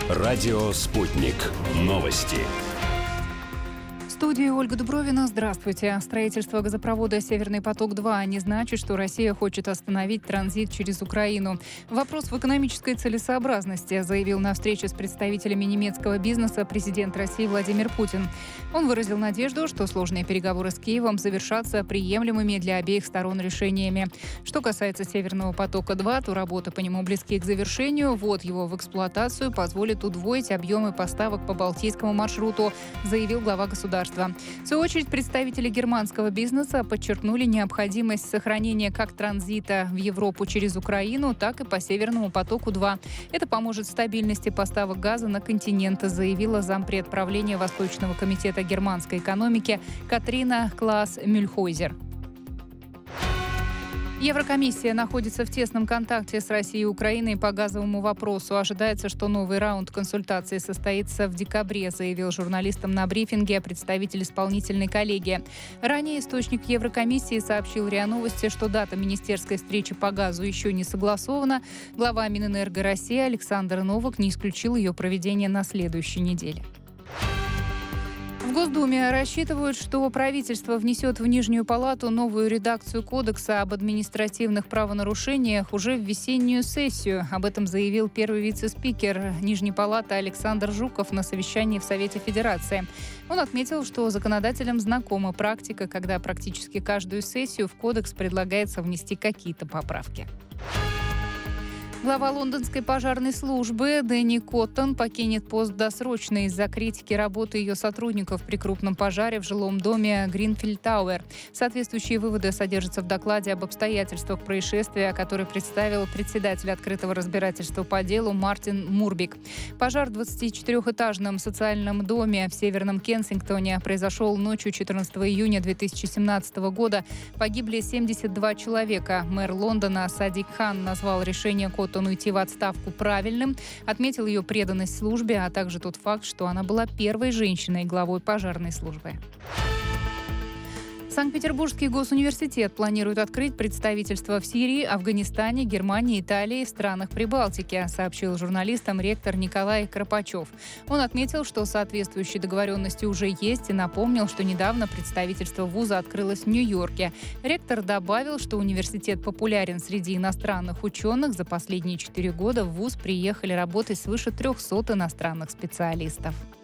Радио «Спутник». Новости. В студии Ольга Дубровина. Здравствуйте. Строительство газопровода «Северный поток-2» не значит, что Россия хочет остановить транзит через Украину. Вопрос в экономической целесообразности, заявил на встрече с представителями немецкого бизнеса президент России Владимир Путин. Он выразил надежду, что сложные переговоры с Киевом завершатся приемлемыми для обеих сторон решениями. Что касается «Северного потока-2», то работы по нему близки к завершению. Ввод его в эксплуатацию позволит удвоить объемы поставок по Балтийскому маршруту, заявил глава государства. В свою очередь, представители германского бизнеса подчеркнули необходимость сохранения как транзита в Европу через Украину, так и по «Северному потоку-2». Это поможет стабильности поставок газа на континент, заявила зампред правления Восточного комитета германской экономики Катрина Клаас-Мюльхойзер. Еврокомиссия находится в тесном контакте с Россией и Украиной по газовому вопросу. Ожидается, что новый раунд консультаций состоится в декабре, заявил журналистам на брифинге представитель исполнительной коллегии. Ранее источник Еврокомиссии сообщил РИА Новости, что дата министерской встречи по газу еще не согласована. Глава Минэнерго России Александр Новак не исключил ее проведение на следующей неделе. В Госдуме рассчитывают, что правительство внесет в Нижнюю палату новую редакцию Кодекса об административных правонарушениях уже в весеннюю сессию. Об этом заявил первый вице-спикер Нижней палаты Александр Жуков на совещании в Совете Федерации. Он отметил, что законодателям знакома практика, когда практически каждую сессию в Кодекс предлагается внести какие-то поправки. Глава лондонской пожарной службы Дэнни Коттон покинет пост досрочно из-за критики работы ее сотрудников при крупном пожаре в жилом доме Гринфилд Тауэр. Соответствующие выводы содержатся в докладе об обстоятельствах происшествия, который представил председатель открытого разбирательства по делу Мартин Мурбик. Пожар в 24-этажном социальном доме в Северном Кенсингтоне произошел ночью 14 июня 2017 года. Погибли 72 человека. Мэр Лондона Садик Хан назвал решение Коттона уйти в отставку правильным, отметил ее преданность службе, а также тот факт, что она была первой женщиной главой пожарной службы. Санкт-Петербургский госуниверситет планирует открыть представительство в Сирии, Афганистане, Германии, Италии и странах Прибалтики, сообщил журналистам ректор Николай Кропачев. Он отметил, что соответствующие договоренности уже есть, и напомнил, что недавно представительство вуза открылось в Нью-Йорке. Ректор добавил, что университет популярен среди иностранных ученых. За последние 4 года в вуз приехали работать свыше 300 иностранных специалистов.